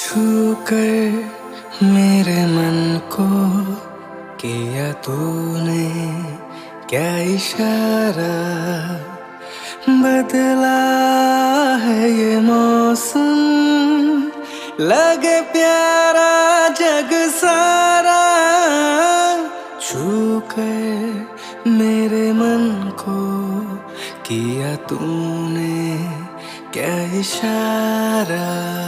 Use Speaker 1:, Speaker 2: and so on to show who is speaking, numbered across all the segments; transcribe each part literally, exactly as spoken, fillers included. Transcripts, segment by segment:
Speaker 1: छू कर मेरे मन को किया तूने क्या इशारा, बदला है ये मौसम, लगे प्यारा जग सारा। छू कर मेरे मन को किया तूने क्या इशारा।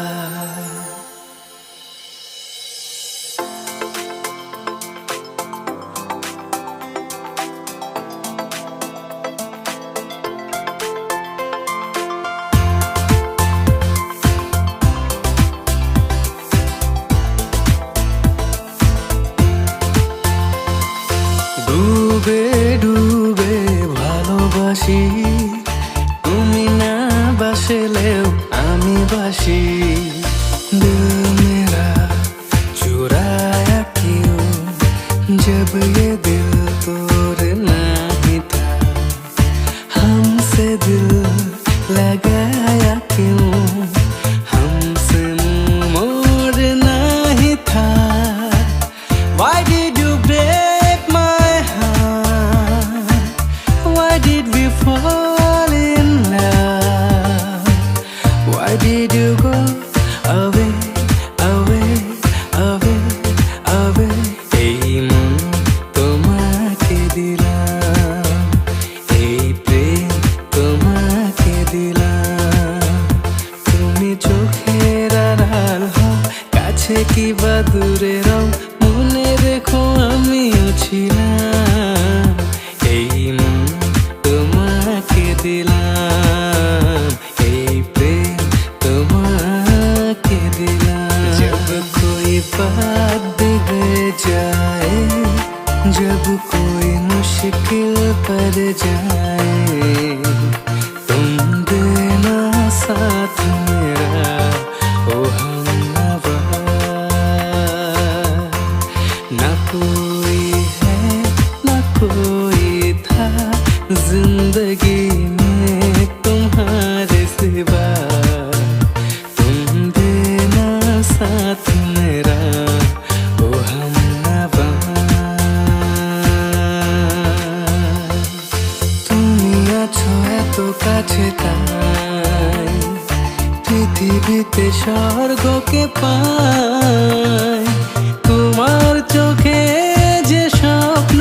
Speaker 1: ডুবে ডুবে ভালোবাসি, তুমি না বাসলেও আমি বাসি। दिल मेरा चुराया क्यों जब ये दिल तोड़ना ही था, हमसे दिल लगाया क्यों हमसे मोड़ना ही था। Why did you break my heart? Why did we fall in love? Why did you go away, away, away, away? এই মন তোমাকে দিলাম, এই প্রেম তোমাকে দিলাম। তুমি চোখের আড়াল হও, কাছে কি বা দূরে রও, মনে রেখো আমিও ছিলাম। এই মন তোমাকে দিলাম, এই প্রেম তোমাকে দিলাম। जब कोई बात बिगड़ जाए, जब कोई मुश्किल पड़ जाए, तुम देना साथ मेरा ओ हमनवा। ना कोई है ना कोई था जिंदगी में तुम्हारे सिवा, तुम देना साथ मेरा ओ हमनवा। তুমি আছো এত কাছে তাই পৃথিবীতে স্বর্গকে পাই, তোমার চোখে যে স্বপ্ন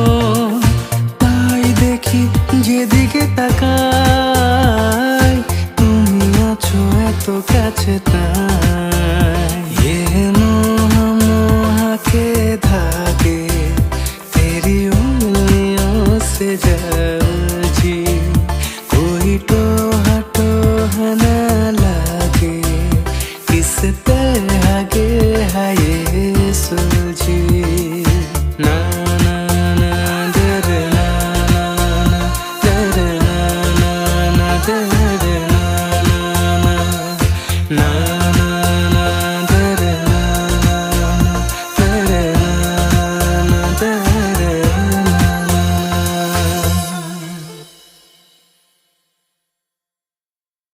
Speaker 1: তাই দেখি যেদিকে তাকাই। তুমি আছো এত কাছে তাই ये मोह मोह के धागे तेरी उंगलियों से जलजी, कोई टोहा टोहा न लागे, किस तरह गे है ये सुलझी ना।